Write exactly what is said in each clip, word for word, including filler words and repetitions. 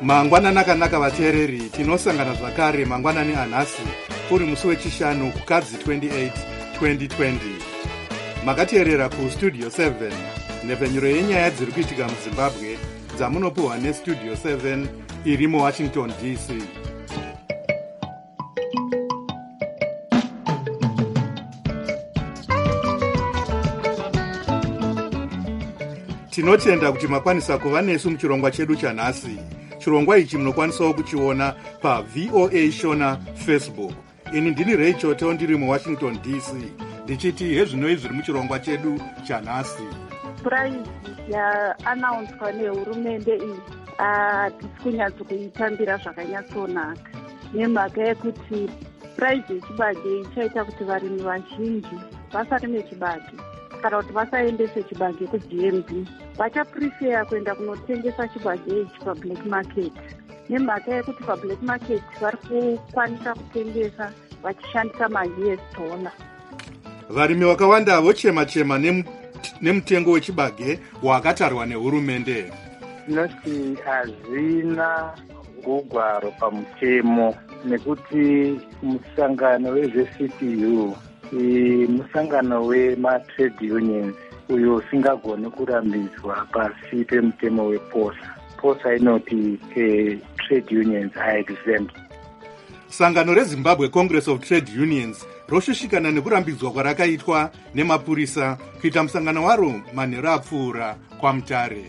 mangwanani akanaka vateereri, tinosangana zvakare mangwanani anhasi uri musi wechishanu kukadzi twenty-eight twenty twenty. Makateerera kustudio seven nhepfenyuro yenyaya dziri kuitika muzimbabwe dzamunopiwa nestudio seven iri muwashington D C. Tinotenda kuti makwanisa kuva nesu muchirongwa chedu chanhasi. Chirongwa ichi munokwanisawo kuchiona pa V O A Shona Facebook. Ini ndini Rachel Teo ndiri muwashington D C ndichiti hezvinoi zviri muchirongwa chedu chanhasi. Prize yaanaunswa nehurumende iyi hatisi kunyatsokuitambira zvakanyatsonaka nemhaka yekuti prize yechibage ichaita kuti varimi vazhinji vasarime chibage kana kuti vasaendese chibage kuG M B. Vachaprefera kuenda kunotengesa chibage ichi pablack market nemhaka yekuti pablack market vari kukwanisa kutengesa vachishandisa ma-U S dollar. Varimi vakawanda vochema-chema nemutengo wechibage wakatarwa nehurumende. Tinoti hazvina rugwaro pamutemo nekuti musangano wezve-C T U musangano wema-trade unions uyo usingagoni kurambidzwa pasi pemutemo weposa. Posa inoti eh, trade unions are exempt. Sangano reZimbabwe Congress of Trade Unions roshushikana nekurambidzwa kwarakaitwa nemapurisa kuita musangano waro manheru apfuura kwaMutare.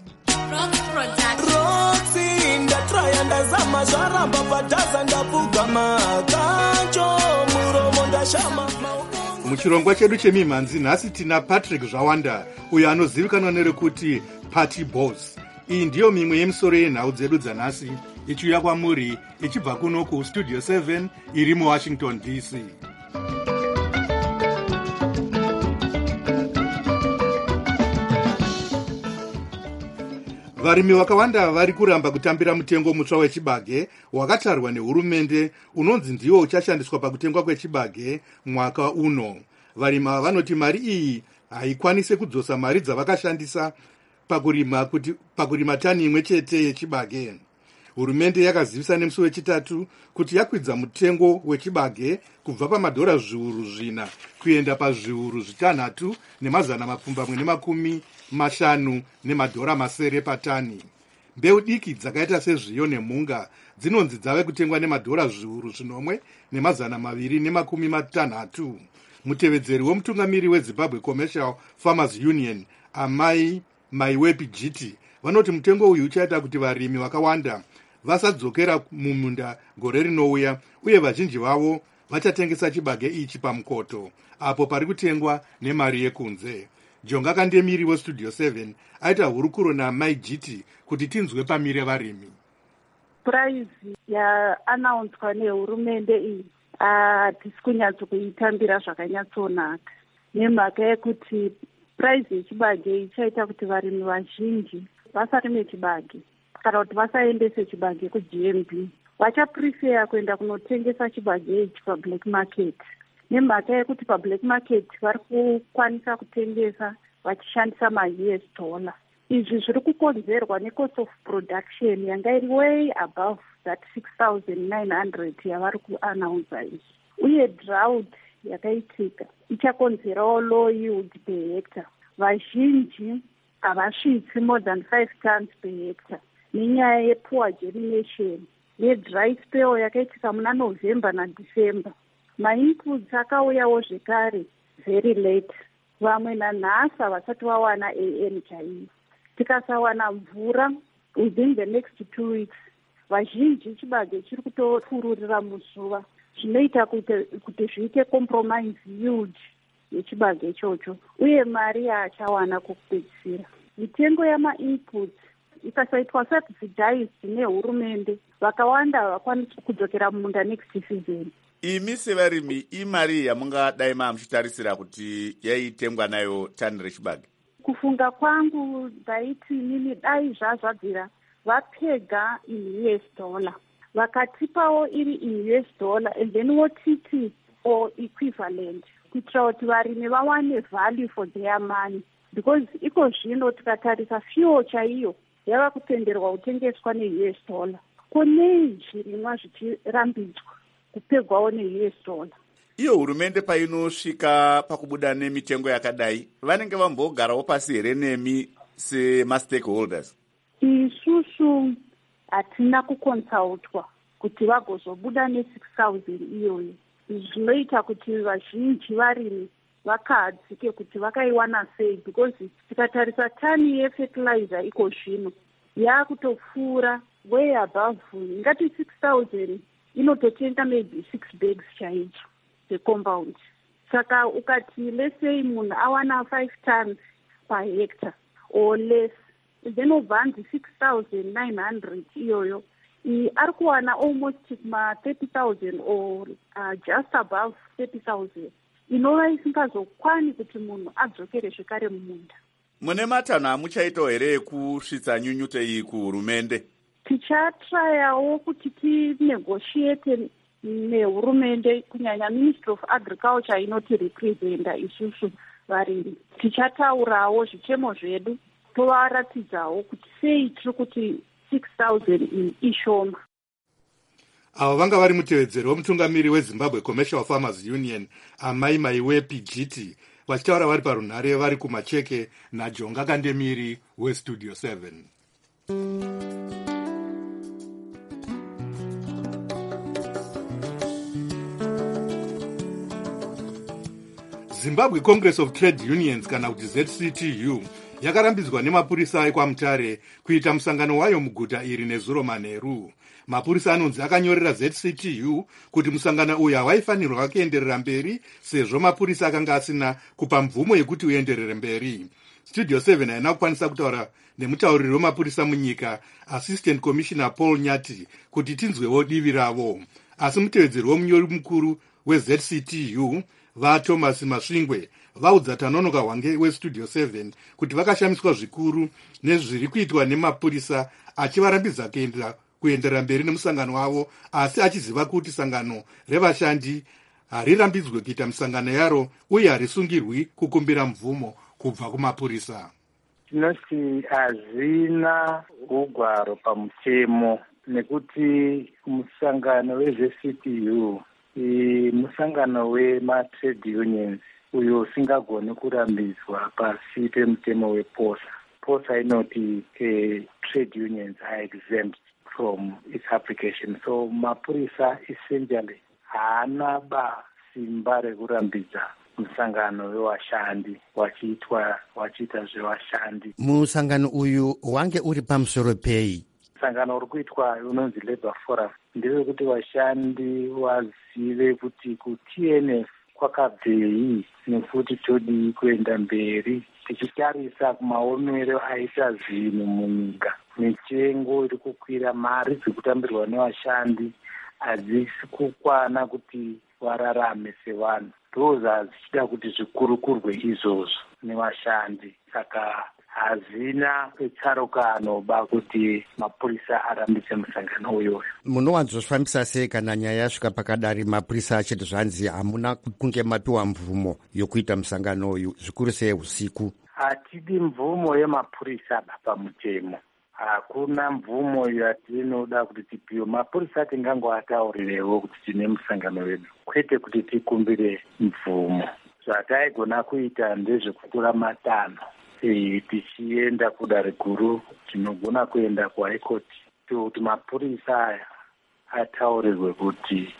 Muchirongwa chedu chemimhanzi nhasi tina Patrick Zvawanda uyo anozivikanwa nerekuti Party Boss. Iyi ndiyo mimwe yemisoro yenhau dzedu dzanhasi ichiuya kwamuri ichibva kuno kustudio seven iri muwashington D C. Varimi vakawanda vari kuramba kutambira mutengo mutsva wechibage wakatarwa nehurumende unonzi ndiwo uchashandiswa pakutengwa kwechibage mwaka uno. Varimi ava vanoti mari iyi haikwanise kudzosa mari dzavakashandisa pakurima kuti pakurima tani imwe chete yechibage. Hurumende yakazivisa nemusi wechitatu kuti yakwidza mutengo wechibage kubva pamadhora zviuru zvina kuenda pazviuru zvitanhatu nemazana mapfumbamwe nemakumi mashanu nemadhora masere patani. Mbeu diki dzakaita sezviyo nemhunga dzinonzi dzave kutengwa nemadhora zviuru zvinomwe nemazana maviri nemakumi matanhatu. Mutevedzeri womutungamiri weZimbabwe Commercial Farmers Union Amai Maiwepi Giti vanoti mutengo uyu uchaita kuti varimi vakawanda vasadzokera mumunda gore rinouya uye vazhinji vavo vachatengesa chibage ichi pamukoto apo pari kutengwa nemari yekunze. Jonga Kandemiri westudio seven aita hurukuro naMai Giti kuti tinzwe pamire varimi. Prize yaanaunswa nehurumende iyi hatisi kunyatsokuitambira zvakanyatsonaka nemhaka yekuti prize yechibage ichaita kuti varimi vazhinji vasarime chibage kana kuti vasaendese chibage kuG M B. Vachaprefera kuenda kunotengesa chibage ichi pablack market nemhaka yekuti pablack market vari kukwanisa kutengesa vachishandisa ma-U S dollar. Izvi zviri kukonzerwa necost of production yanga iri way above that six thousand nine hundred yavari kuanaunsa izvi, uye drought yakaitika ichakonzerawo low yield per hectare. Vazhinji havasvitsi more than five tons per hectare nenyaya yepoor germination nedry spell yakaitika muna November naDecember. Mainputs akauyawo zvekare very late, vamwe nanhasi havasati vawana A N chaiyo. Tikasawana mvura within the next two weeks vazhinji chibage chiri kutopfururira muzuva zvinoita kuti zviite compromise yield yechibage ichocho uye mari yaachawana kokupedzisira. Mitengo yama-inputs ikasaitwa subsidized nehurumende vakawanda havakwanisi kudzokera mumunda next season. Imi sevarimi imari yamungadai muchitarisira kuti yaitengwa nayo tani rechibage? Kufunga kwangu ndaiti nini dai zvazvabvira vapega in U S dollar vakatipawo iri in U S dollar and then wotiti or equivalent kuitira kuti varimi vawane value for their money, because iko zvino tikatarisa fuel chaiyo yava kutenderwa kutengeswa ne-U S dollar. Konei zvirimwa zvichirambidzwa kupegwawo ne-U S dollar. Iyo hurumende painosvika pakubuda nemitengo yakadai, vanenge vambogarawo pasi here nemi sema-stakeholders? Isusu hatina kukonsultwa kuti vagozobuda ne-six thousand iyoyo. Zvinoita kuti vazhinji varimi vakadzike kuti vakaiwana sei, because tikatarisa tani yefertilizer iko zvino yaakutopfuura way above, ingati six thousand inototenga maybe six bags chaicho secompound. Saka ukati let's say munhu awana five tons per hectare or less, then ubvanzi six thousand nine hundred iyoyo ari kuwana almost ma thirty thousand or uh, just above thirty thousand, inova isingazokwani kuti munhu adzokere zvekare mumunda. Mune matanho amuchaitawo here ekusvitsa nyunyuto iyi kuhurumende? Tichatrayawo kuti tinegotiate nehurumende, kunyanya Ministry of Agriculture inoti representa isusu varimi. Tichataurawo zvichemo zvedu tovaratidzawo kuti sei tiri kuti six thousand ishoma. Ava vanga vari mutevedzeri womutungamiri weZimbabwe Commercial Farmers Union, Amai Maiwe P G T, vachitaura vari parunhare vari kumacheke naJonga Kandemiri weStudio seven. Zimbabwe Congress of Trade Unions kana kuti Z C T U yakarambidzwa nemapurisa ekwaMutare kuita musangano wayo muguta iri nezuro manheru. Mapurisa anonzi akanyorera Z C T U kuti musangano uyu hawaifanirwa kuenderera mberi sezvo mapurisa akanga asina kupa mvumo yekuti uenderere mberi. Studio seven haina kukwanisa kutaura nemutauriri wemapurisa munyika, Assistant Commissioner Paul Nyati, kuti tinzwewo divi ravo. Asi mutevedzeri womunyori mukuru weZ C T U vaThomas Masvingwe vaudza Tanonoka Hwange weStudio seven kuti vakashamiswa zvikuru nezviri kuitwa nemapurisa, achivarambidza kuendera kuenderera mberi nemusangano wavo, asi achiziva kuti sangano revashandi harirambidzwe kuita musangano yaro uye harisungirwi kukumbira mvumo kubva kumapurisa. Tinoti hazina ugwaro pamutemo, nekuti musangano wezve C T U musangano wema-trade unions uyo usingagoni kurambidzwa pasi pemutemo weposa. Posa inoti uh, trade unions are exempt from its application. So mapurisa essentially haana ba simba rekurambidza musangano wevashandi wachiitwa wachiita zvevashandi. Musangano uyu wange uri pamusoro pei? Musangano uri kuitwa unonzi Labour Forum ndewekuti vashandi vazive kuti ku-T N F kwakabvei nekuti todi kuenda mberi tichitarisa kumaomero aita zvinhu munyika. Mitengo iri kukwira, mari dzekutambirwa nevashandi hadzisi kukwana kuti vararame sevanhu. Ndoza zichida kuti zvikurukurwe izvozvo nevashandi. Saka hazina tsarukano ba kuti mapurisa arambidze musangano uyoyo. Munowanzofambisa sei kana nyaya yasvika pakadari mapurisa achiti zvanzi hamuna kunge mapiwa mvumo yokuita musangano uyu, zvikuru sei usiku? Hatidi mvumo yemapurisa pamutemo. Hakuna mvumo yatinoda kuti tipiwe. Mapurisa tingangoataurirewo kuti tine musangano wedu, kwete kuti tikumbire mvumo. Zvataigona kuita ndezvekutora matanho e, tichienda kudare guru, tinogona kuenda kuHigh Court kuti mapurisa aya ataurirwe kuti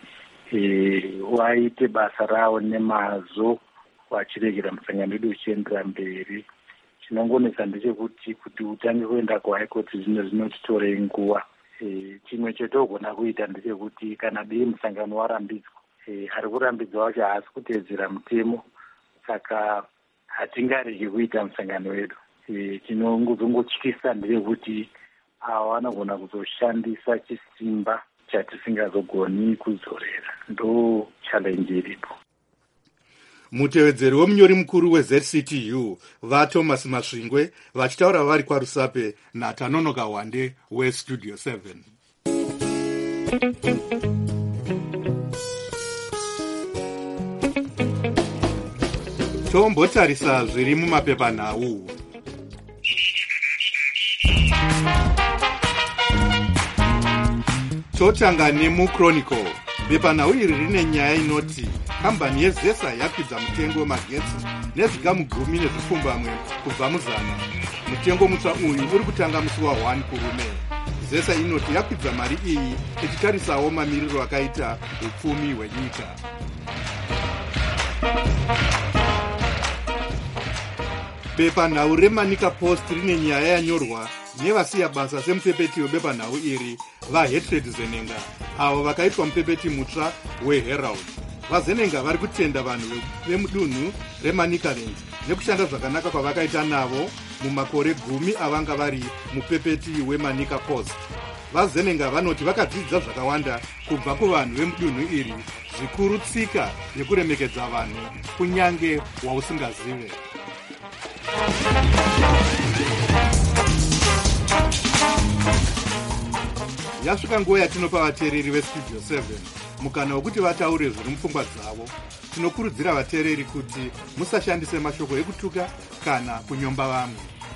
e, waite basa rawo nemazvo wachiregera musangano wedu uchiendera mberi. Chinongonesa ndechekuti kuti utange kuenda kuHigh Court zvino zvinotitorei nguva. E, chimwe chetogona kuita ndechekuti kana dei musangano warambidzwa, e, ari kurambidzwa wacho haasi kuteedzera mutemo, saka hatingaregi kuita musangano wedu. E, chinongozongotyisa ndechekuti ava vanogona kuzoshandisa chisimba chatisingazogoni kuzorera. Ndo challenge iripo. Mutevedzeri womunyori mukuru weZ C T U vaThomas Masvingwe vachitaura vari kwaRusape naTanonoka Hwande weStudio seven. Tombotarisa zviri mumapepanhau. totanga nemuchronicle. Bepanhau iri rine nyaya inoti kambani yezesa yakwidza mutengo wemagetsi nezvikamu gumi nezvipfumbamwe kubva muzana. Mutengo mutsva uyu uri kutanga musi wa one kurume. Zesa inoti yakwidza mari iyi ichitarisawo mamiriro akaita upfumi hwenyika. Bepanhau reManika Post rine nyaya yanyorwa nevasiya basa semupepeti webepanhau iri vaHetred Zenenga, avo vakaitwa mupepeti mutsva weHerald. VaZenenga vari kutenda vanhu vemudunhu reManikaland nekushanda zvakanaka kwavakaita navo mumakore gumi avanga vari mupepeti weManika Post. VaZenenga vanoti vakadzidza zvakawanda kubva kuvanhu vemudunhu iri, zvikuru tsika yekuremekedza vanhu kunyange wausingazive. Yasvika nguva yatinopa vateereri vestudio seven mukana wekuti vataure zviri mupfungwa dzavo. Tinokurudzira vateereri kuti musashandise mashoko ekutuka kana kunyomba vamwe.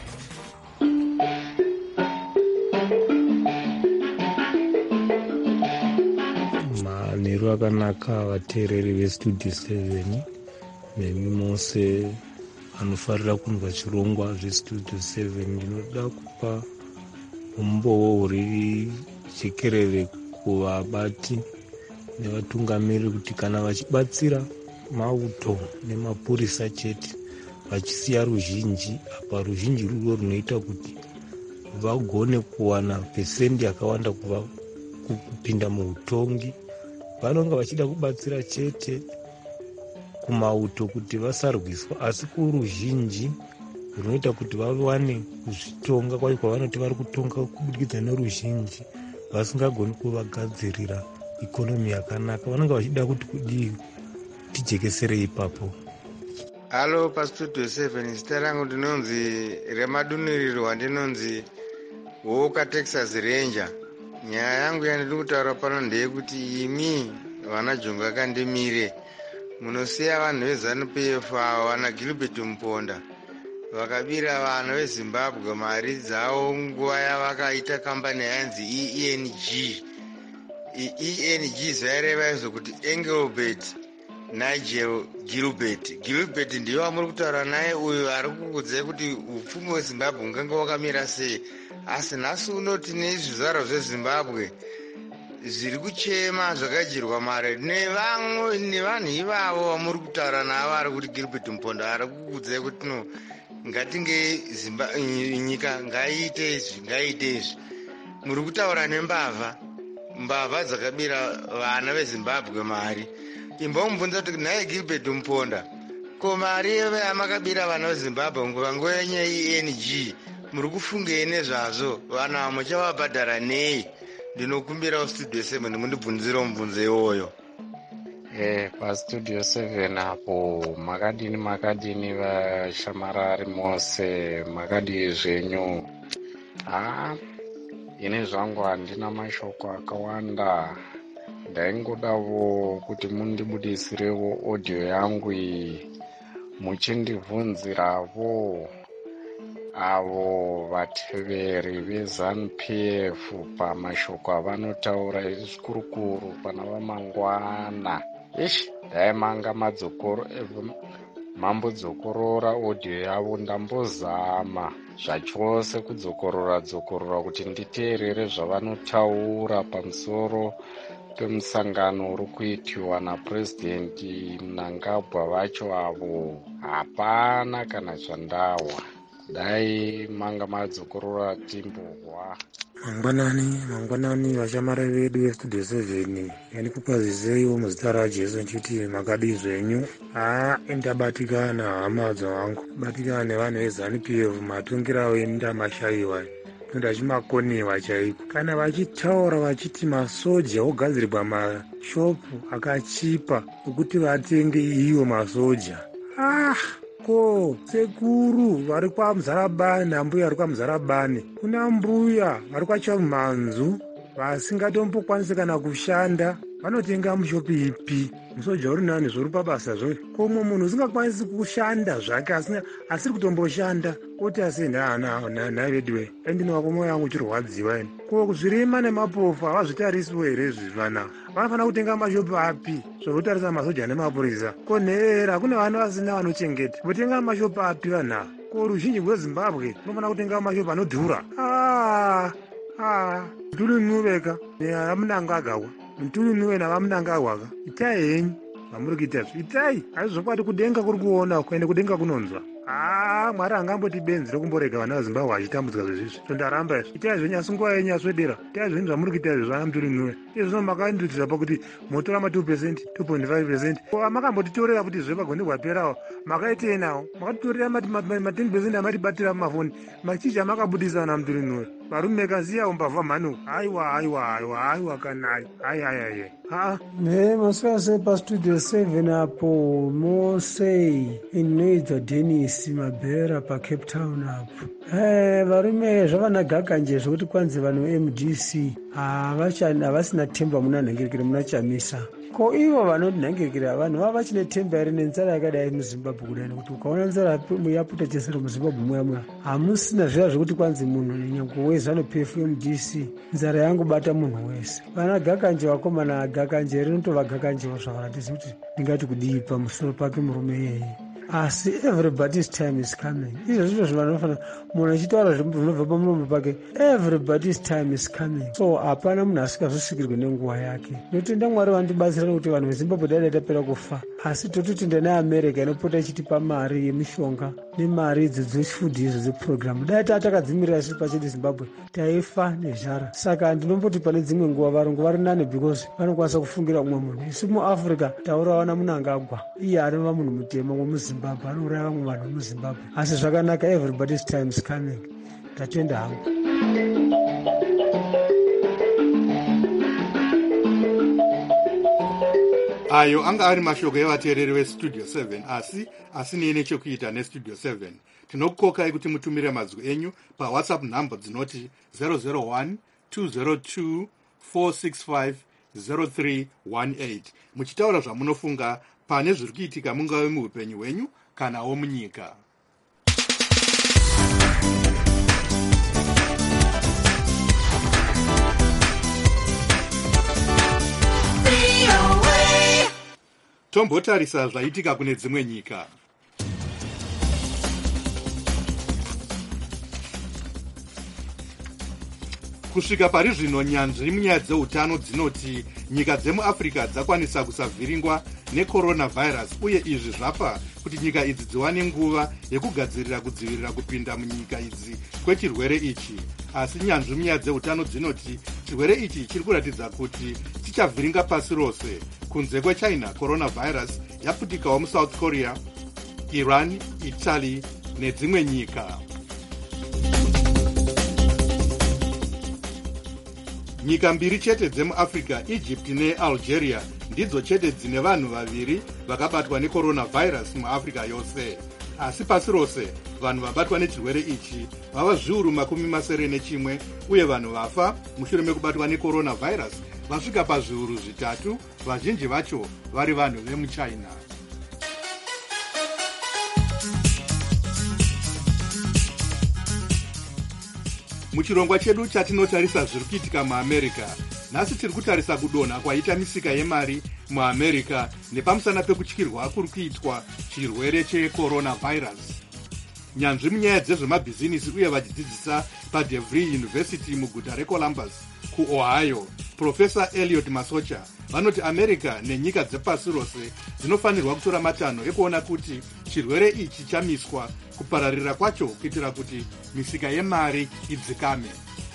Manheru akanaka vateereri vestudio seven nemi mose anofarira kunzwa chirongwa zvestudio seven. Ndinoda kupa umbowo huri chekerere kuvabati nevatungamiriri kuti kana vachibatsira mauto nemapurisa chete vachisiya ruzhinji, apa ruzhinji rurwo runoita kuti vagone kuwana pesendi yakawanda kuva kupinda muutongi, vanonga vachida kubatsira chete kumauto kuti vasarwiswa, asi kuruzhinji runoita kuti vawane kuzvitonga kwacho kwavanoti vari kutonga kubudikidza neruzhinji, vasingagoni kuvagadzirira ikonomi yakanaka. Vanonga vachida kuti kudii tijekesere ipapo. Halo pastudio seven, zita rangu ndinonzi remaduniriro wandinonzi Woka Texas Ranger. Nyaya yangu yandiri kutaura pano ndeyekuti imi vanajonga kandimire munosiya vanhu veZANU-P F avo vana Gilbert Muponda vakabira vanhu veZimbabwe mari dzavo nguva yavakaita kambani yanzi E N G. E N G zaireva izvo kuti Engelbert Nigel Gilbert. Gilbert ndiyo vamuri kutaura naye uyu ari kukudzai kuti upfumi hweZimbabwe ungange wakamira sei. Asi nhasi uno tine zvizvarwa zveZimbabwe zviri kuchema zvakajirwa mari nevamwe nevanhu ivavo vamuri kutaura navo ari kuti Gilbert Muponda ari kukudzai kuti no ngatinge nyika ngaiite izvi ngaiite izvi. Muri kutaura nembavha mbavha dzakabira vana veZimbabwe mari. Imbomubvunza kuti naye Gilbert Muponda, ko mari yamakabira vana veZimbabwe nguva nguva yenye E N G muri kufungei nezvazvo? Vanhu avo muchavabhadhara nei? Ndinokumbira studio seven mundibvunzire mubvunzo iwoyo. Eh, pastudio seven apo makadini makadini vashamarari mose makadii zvenyu. Ah, ine zvangu handina mashoko akawanda. Ndaingodavo kuti mundibudisirewo audio yangu iyi muchindibvunziravo avo vateveri veZANU-P F pamashoko avanotaura zvikurukuru pana vamangwana. Ish, daimanga madzokoro mambodzokorora audio yavo, ndambozama zvachose kudzokorora dzokorora kuti nditeerere zvavanotaura pamusoro pemusangano uri kuitiwa napurezidendi Mnangagwa vacho avo. Hapana kana zvandawa, dai manga madzokorora timbogwa. Mangwanani, mangwanani vashamari vedu vestudio seven, yani kupazizeiwo muzita raJesu nchiti makadii zvenyu. Ah, ndabatikana hama dzangu, batikana nevanhu veZANU-P F matongira wenda mashayiwa. Ndachimakoniwa chaiko. Kana vachitaura vachiti masoja ogadzirirwa mashopu akachipa ekuti vatenge iwo masoja. Ah, ko sekuru vari kwaMuzarabani, nambuya vari kwaMuzarabani, kuna mbuya vari kwaChamhanzu vasingatombokwanisi kana kushanda, vanotenga mushopi ipi musoja uri nani zvori pabasa zvo komwe munhu usingakwanisi kushanda zvake asina asiri kutomboshanda oti asenhanha vedwe endinowako mwoyo yangu uchirwadziwa eni ko zvirema nemapofu havazvitarisiwo here zvivana vanofanira kutenga mashopi api zvokutarisa masoja nemapurisa ko nhera kune vana vasina vanochengeta votenga mashopi api vanha ko ruzhinji rwezimbabwe unofanira kutenga mashopi anodhura mtulunuveka neamunangagawa mtulunue navamunangagwaka itai henyu vamuri kuita zvi itai hazvizokwati kudenga kuri kuona kuende kudenga kunonzwa haa mwari angamboti benzi rokumborega vana vazimbabwe vachitambudzwa zvezvizvi tondaramba izvi itai zvenyasi nguva yenyu yaswedera itai zvinhu zvamuri kuita izvi zvana mtulunue izvo zvino makanditira pakuti motora ma two percent two point five percent makambotitorera kuti zvepagone rwaperawo makaitei nawo makatitorera ma ten percent amatibatira mumafoni machicha makabudisa na mtulunue varume kaziya umbavha mhanu aiwa aiwa aiwa aiwa kanai ai ai ai ha ne maswase pa studio seven apo mosei inoidza Dennis Mabera pa Cape Town apo eh varume zvavanagaka nje zvokuti kwanzi vanhu M D C havachana havasina temba muna nhengerekere muna chamisa ko ivo vanonhengerekera vanhu vava vachine temba iri nenzara yakadai muZimbabwe kudai nekuti ukaona nzara yaputa chesero muZimbabwe muya muya hamusina zviya zvekuti kwanzi munhu nyango wezano P F M D C nzara yangobata munhu wese vana gakanje vakomana agakanje rinotova gakanjewo zvavaratizi kuti ndingati kudii pamusoro pake murume iyeye asi everybody's time is coming izvo zvizvo zvavanofana munhu achitaura zvinobva pamuromo pake everybody's time is coming so hapana munhu asikazosvikirwe nenguva yake notenda mwari vandibatsira nekuti vanhu vezimbabwe dai datapera kufa asi tototenda neamerica inopota ichitipa mari yemishonga nemari idzo dzefudhi izvo dzepurogiramu dai taa takadzimirira isi pachedu zimbabwe taifa nezhara saka ndinomboti pane dzimwe nguva varungu vari nane because vanokwanisa kufungira umwe munhu isi muafrica taura vana munhu angagwa iye anova munhu mutema wemuzimbabwe Zimbabwe anouraya vamwe vanhu muZimbabwe asi zvakanaka everybody's time is coming tatenda hangu ayo anga ari mashoko evateereri vestudio seven asi asinei nechekuita nestudio seven tinokukokai kuti mutumire mazwi enyu pawhatsapp nhamba dzinoti zero zero one two zero two four six five zero three one eight muchitaura zvamunofunga pane zviri kuitika mungave muupenyu hwenyu kanawo munyika. Tombotarisa zvaitika kune dzimwe nyika. Kusvika pari zvino nyanzvi munyaya dzeutano dzinoti nyika dzemuafrica dzakwanisa kusavhiringwa necoronavirus uye izvi zvapa kuti nyika idzi dziwane nguva yekugadzirira kudzivirira kupinda munyika idzi kwechirwere ichi. Asi nyanzvi munyaya dzeutano dzinoti chirwere ichi chiri kuratidza kuti chichavhiringa pasi rose. Kunze kwechina, coronavirus yaputikawo muSouth Korea, Iran, Italy nedzimwe nyika. Nyika mbiri chete dzemuafrica, Egypt neAlgeria, ndidzo chete dzine vanhu vaviri vakabatwa necoronavirus muafrica yose. Asi pasi rose vanhu vabatwa nechirwere ichi vava zviuru makumi masere nechimwe uye vanhu vafa mushure mekubatwa necoronavirus vasvika pazviuru zvitatu, vazhinji vacho vari vanhu vemuchina. Muchirongwa chedu chatinotarisa zviri kuitika muAmerica, nhasi tiri kutarisa kudonha kwaita misika yemari muAmerica nepamusana pekutyirwa kuri kuitwa chirwere checoronavirus. Nyanzvi munyaya dzezvemabhizinisi uye vachidzidzisa paDeVry University muguta reColumbus kuOhio, Profesa Elliot Masocha vanoti America nenyika dzepasi rose dzinofanirwa kutora matanho ekuona kuti chirwere ichi chamiswa kupararira kwacho kuitira kuti misika yemari idzikame.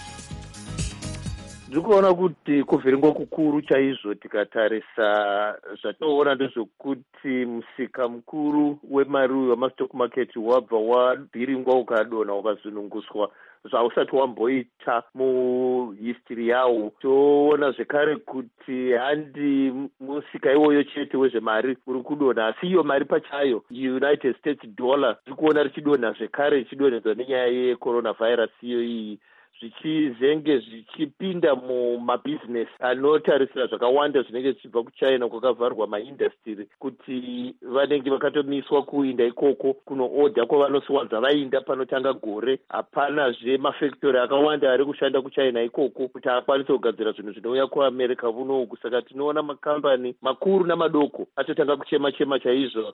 Ndikuona kuti kuvhiringwa kukuru chaizvo tikatarisa zvatoona ndezvekuti musika mukuru wemari wemastock market wabva wabhiringwa ukadonha ukazvinunguswa zvausati wamboita muhistory yawo. Toona zvekare kuti handi musika iwoyo chete wezvemari uri kudonha asi iyo mari pachayo United States dollar tiri kuona richidonha zvekare richidonhedzwa nenyaya yecoronavirus iyo iyi. zvichizenge zvichipinda mumabhizinesi anotarisira zvakawanda zvinenge zvichibva kuchina kwakavharwa maindastiri, kuti vanenge vakatomiswa kuinda ikoko kunoodha kwavanosiwadza vainda panotanga gore. Hapanazve mafektori akawanda ari kushanda kuchina ikoko kuti akwanise kugadzira zvinhu zvinouya kuamerica kunoku. Saka tinoona makambani makuru namadoko atotanga kuchema chema chaizvo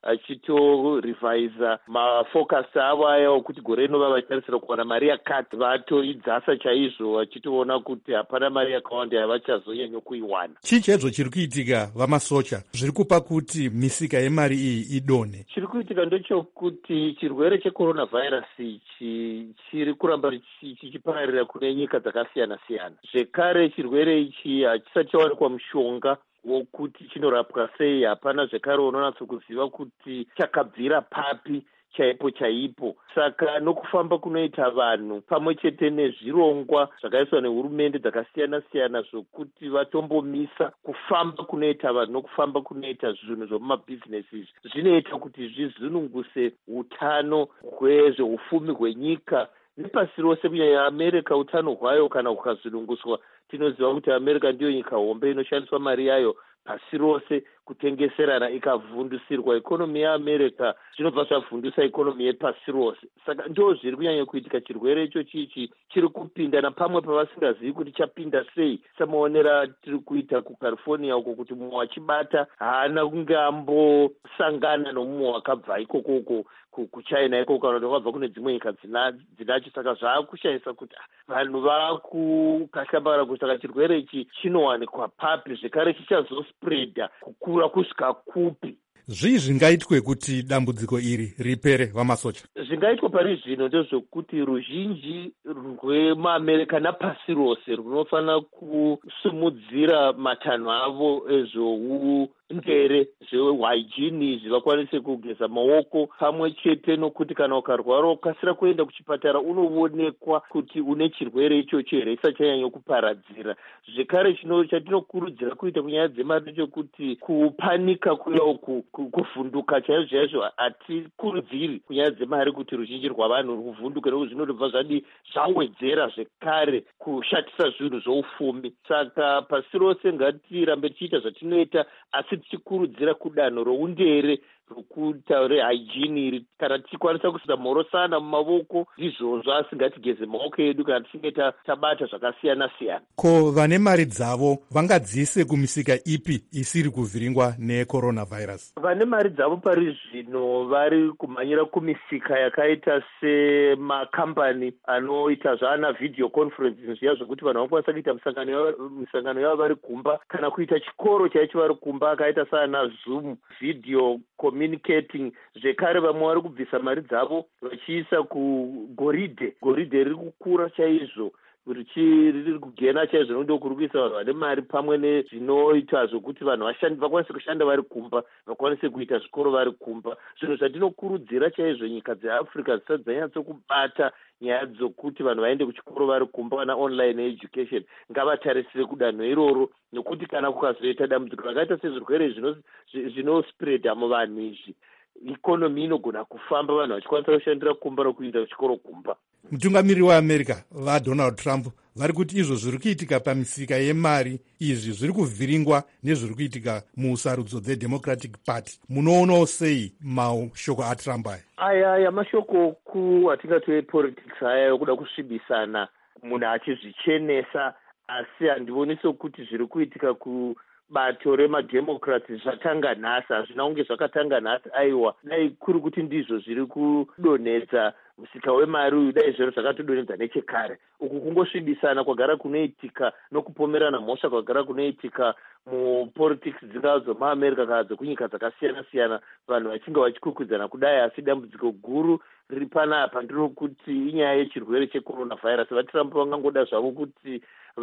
achitorevisa mafocus avo aya okuti gore rino vava vachitarisira kuwana mari yakati vatoidzasa chaizvo, vachitoona kuti hapana mari yakawanda yavachazonyanya kuiwana. Chii chaizvo chiri kuitika vamasocha zviri kupa kuti misika yemari iyi idonhe? Chiri kuitika ndechokuti chirwere cheCoronavirus ichi chiri kuramba chichipararira kune nyika dzakasiyana siyana. Zvekare chirwere ichi hachisati chawanikwa mushonga wokuti chinorapwa sei. Hapana zvekare unonatsokuziva kuti chakabvira papi chaipo chaipo. Saka nokufamba kunoita vanhu pamwe chete nezvirongwa zvakaiswa nehurumende dzakasiyana siyana zvokuti vatombomisa kufamba kunoita vanhu nokufamba kunoita zvinhu zvomumabhizinesi izvi zvinoita kuti zvizununguse utano hwezveufumi hwenyika nepasi rose. Kunyanya America, utano hwayo kana hukazununguswa, tinoziva kuti America ndiyo nyika hombe inoshandiswa mari yayo pasi rose kutengeserana ikavhundusirwa. Ikonomi yeAmerica zvinobva zvavhundusa ikonomi yepasi rose. Saka ndo zviri kunyanya kuitika. Chirwere icho chichi chiri kupinda napamwe pavasingazivi kuti chapinda sei. Samaonera tiri kuita kuCalifornia uko kuti mumwe wachibata haana kunge ambosangana nomumwe wakabva ikokoko kuchina ikoko kana kuti wakabva kune dzimwe nyika dzinacho. Saka zvaakushayisa kuti vanhu vaakukashambara kuti saka chirwere ichi chinowanikwa papi, zvekare chichazospreda kukura kusvika kupi. Zvii zvingaitwe kuti dambudziko iri ripere vamasocha? Zvingaitwa pari zvino ndezvokuti ruzhinji rwemaAmerica napasi rose runofanira kusimudzira matanho avo ezvou ndere zvehygiene, zvivakwanise kugeza maoko, pamwe chete nokuti kana ukarwara ukasira kuenda kuchipatara unoonekwa kuti une chirwere ichocho here isati chanyanya kuparadzira. Zvekare chino chatinokurudzira kuita kunyaya dzemari ndechekuti kupanika kuya uku kuvhunduka chaizvo chaizvo hatikurudziri kunyaya dzemari kuti ruzhinji rwavanhu ruvhunduke, nokuti zvinobva zvadi zvawedzera zvekare kushatisa zvinhu zvoufumi. Saka pasi rose ngatirambe tichiita zvatinoita, asi tichikurudzira kudanho roundere rokuita rehygiene iri. Kana tichikwanisa kusina mhorosana mumavoko ndizvozvo, asi ngatigeze maoko edu kana tichinge tabata zvakasiyana siyana. Ko vane mari dzavo vangadziise kumisika ipi isiri kuvhiringwa necoronavirus? Vane mari dzavo pari zvino vari kumhanyira kumisika yakaita semakambani anoita zvaana video conference zviya zvokuti vanhu vanokwanisa kuita misangano yavo vari kumba, kana kuita chikoro chaicho vari kumba akaita saana Zoom video communicating. Zvekare vamwe vari kubvisa mari dzavo vachiisa kugoridhe. Goridhe riri kukura chaizvo, riri kugena chaizvo, nokuti kuri kuisa vanhu vane mari pamwe nezvinoita zvokuti vanhu vakwanise kushanda vari kumba, vakwanise kuita zvikoro vari kumba. Zvinhu zvatinokurudzira chaizvo nyika dzeAfrica dzisati dzanyatsokubata nyaya dzokuti vanhu vaende kuchikoro vari kumba na online education. Ngavatarisire kudanho iroro, nokuti kana kukazoita dambudziko rakaita sezvirwere zvinospreda muvanhu izvi, ikonomi inogona kufamba, vanhu vachikwanisa kushandira kumba nokuenda kuchikoro kumba. Mutungamiri weAmerica vaDonald Trump vari kuti izvo zviri kuitika pamisika yemari izvi zviri kuvhiringwa nezviri kuitika musarudzo dzeDemocratic Party. Munoonawo sei mashoko aTrump aya? Aya aya mashoko ku atingati epolitics aya yokuda kusvibisana, munhu achizvichenesa, asi handioni sokuti zviri kuitika ku bato remademocrats zvatanga nhasi. Hazvina kunge zvakatanga nhasi. Aiwa, dai kuri kuti ndizvo zviri kudonhedza musika wemari uyu, dai zvero zvakatodonhedza nechekare. Uku kungosvibisana kwagara kunoitika nokupomerana mhosva kwagara kunoitika mupolitics dzingava dzomuAmerica kana dzekunyika dzakasiyana siyana, vanhu vachinge vachikukwidza kudai. Asi dambudziko guru riri panapa ndinokuti inyaya yechirwere checoronavirus. VaTrump vangangoda zvavo kuti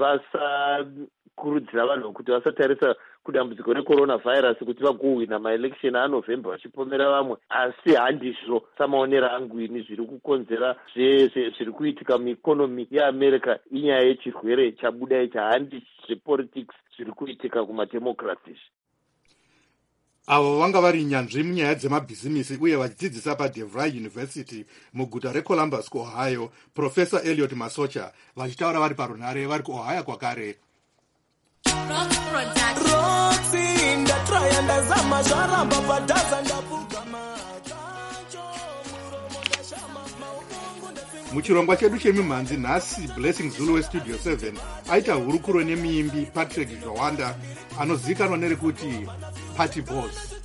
vasakurudzira vanhu kuti vasatarisa kudambudziko recoronavirus kuti vagohwina maelection aNovember vachipomera vamwe, asi handizvo samaonera angu ini zviri kukonzera zviri kuitika muikonomi yeAmerica inyaya yechirwere chabuda ichi, handi zvepolitics zviri kuitika kumademocrats. avo vanga vari nyanzvi munyaya dzemabhizimisi uye vachidzidzisa paDevry University muguta reColumbus kuOhio, Profesa Elliot Masocha, vachitaura vari parunhare vari kuOhio kwakare. Muchirongwa chedu chemimhanzi nhasi, Blessing Zulu westudio seven aita hurukuro nemuimbi Patrick Zvawanda anozivikanwa nerekuti Party Boss.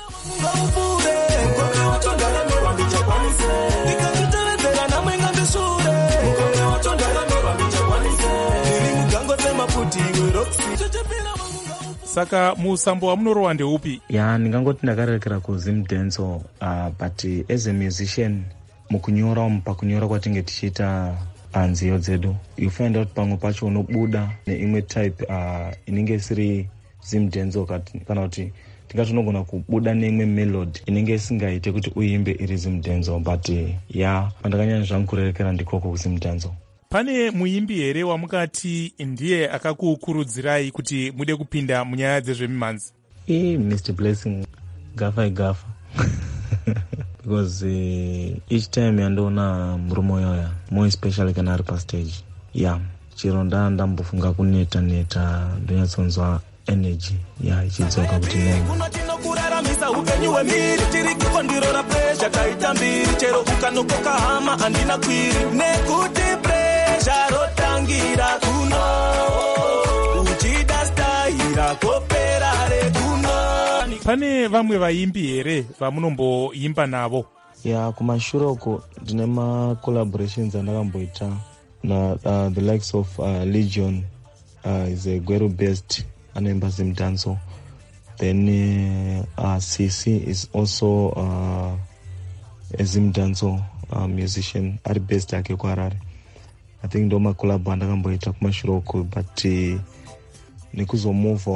Saka musambo wamunorowa ndeupi? Ya, ndingangoti ndakarerekera kuZim Dance, uh, but as a musician mukunyora umu pakunyora kwatinge tichiita nziyo dzedu, you find out pamwe pacho unobuda neimwe type uh, inenge isiri Zim Dance, kana kuti tingatonogona kubuda neimwe melody inenge isingaite kuti uimbe iri Zim Dance, but ya yeah, pandakanyanya zvangu kurerekera ndikoko kuZim Dance. Pane muimbi here wamukati ndiye akakukurudzirai kuti mude kupinda munyaya dzezvemimhanzi? Eh, Mister Blessing, gafa gafa. Because uh, each time yandoona murume yoya, more especially kana ari pastage, yeah, chero nda ndambofunga kuneta neta ndonyatsonzwa energy ya yeah, ichidzoka kuti nenga kunotinokuramisa upenyu hwemiri tiri kukondirora pressure kaita mbiri chero ukanokoka hama andina kwiri nekuti pressure rotangira kuno uchida stahira kopera rekuno. Pane vamwe vaimbi here vamunomboimba navo? Ya, kumashure uko ndine ma collaborations andakamboita na uh, the likes of uh, Legion, uh, is a Gweru based anoimba Zim Dance. Then uh, uh, C C is also uh, a Zim Dance uh, musician ari based ake kuHarare. I think ndo ma collab andakamboita kumashure uko, but uh, nekuzomove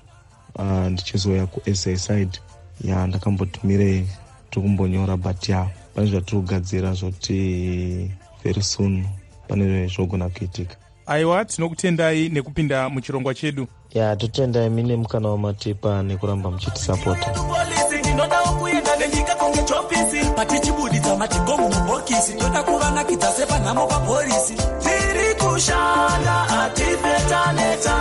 uh, ndichizoya ku S A side ya ndakambotumire tikumbonyora, but ya pane zvatiri kugadzira zvoti very soon pane zvogona kuitika. Aiwa, tinokutendai nekupinda muchirongwa chedu. Ya, totendai mine mukana wamatepa nekuramba muchitisapota. Ndinodawo kuenda nenyika kunge chopisi patichibuditsa matigomu mubhokisi toda kuvanakidza sepanhamo papolisi tiri kushanda atipeta-neta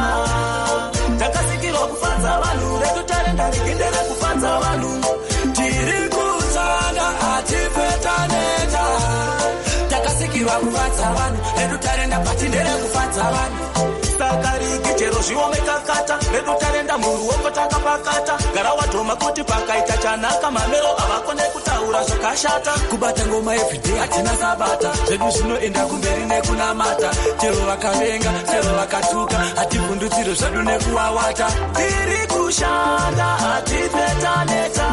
takasikirwa kufadza vanhu redu tarenda rigindere kufadza vanhu tiri kushanda atipeta-neta takasikirwa kufadza vanhu redu tarenda patindere kufadza vanhu saka riki chero zviomeka kata redu tarenda muruoko takapakata gara wadhoma kuti pakaita chanaka mamero avakone kutaura zvakashata kubata ngoma everyday hatina sabata zvedu zvinoenda kumberi nekunamata chero vakavenga chero vakatuka hativhundutsiro zvedu nekuwawata tiri kushanda hatipeta-neta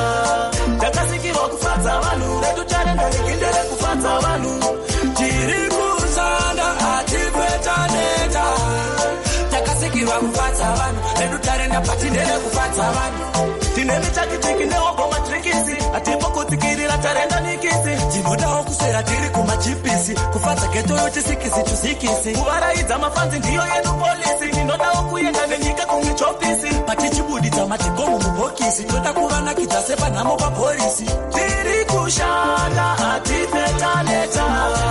takasikirwa kufadza vanhu redu tarenda rigindere kufadza vanhu tiri kushanda hatipeta-neta takasikirwa kufadza vanhu redu tarenda patindere kufadza vanhu tine mitakitiki neogoma trikisi hatipo kutsikirira tarenda nikisi tinodawo kuswera tiri kumachipisi kufadza geto yotisikisi tusikisi kuvaraidza mafanzi ndiyo yedu polisi tinodawo kuenda nenyika kunge chopisi patichibuditsa matigomu mubhokisi toda kuvanakidza sepanhamo papolisi tiri kushanda hatipeta-neta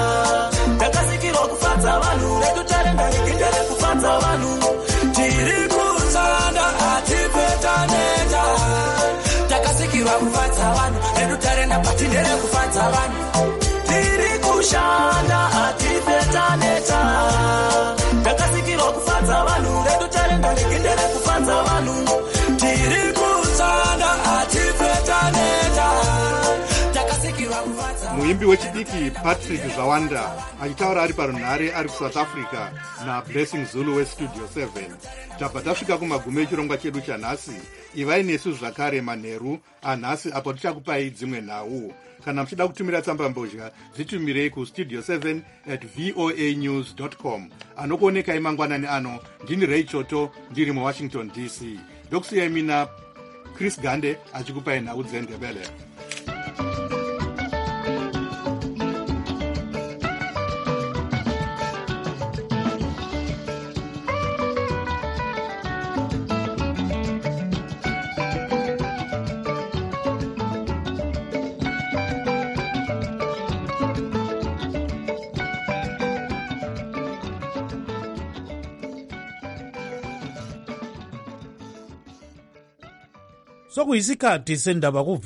takasikirwa kufadza vanhu redu tarenda rigindere kufadza vanhu tiri kushanda hatipeta-neta takasikirwa kufadza vanhu redu tarenda patindere kufadza vanhu tiri kushanda hatipeta-neta takasikirwa kufadza vanhu redu tarenda rigindere kufadza vanhu tiri kushanda hatipeta-neta takasikirwa kufadza. Muimbi wechidiki Patrick Zvawanda achitaura ari parunhare ari kuSouth Africa naBlessing Zulu westudio seven. Tabva tasvika kumagumo echirongwa chedu chanhasi. Ivai nesu zvakare manheru anhasi apo tichakupai dzimwe nhau. Kana muchida kutumira tsamba mbozha dzitumirei kustudio seven at voa news dot com. Anokuonekai mangwanani ano ndini Ray Choto ndiri muWashington D C. Ndokusiyai mina Chris Gande achikupai nhau dzendebele. sokuyisikhathi sendaba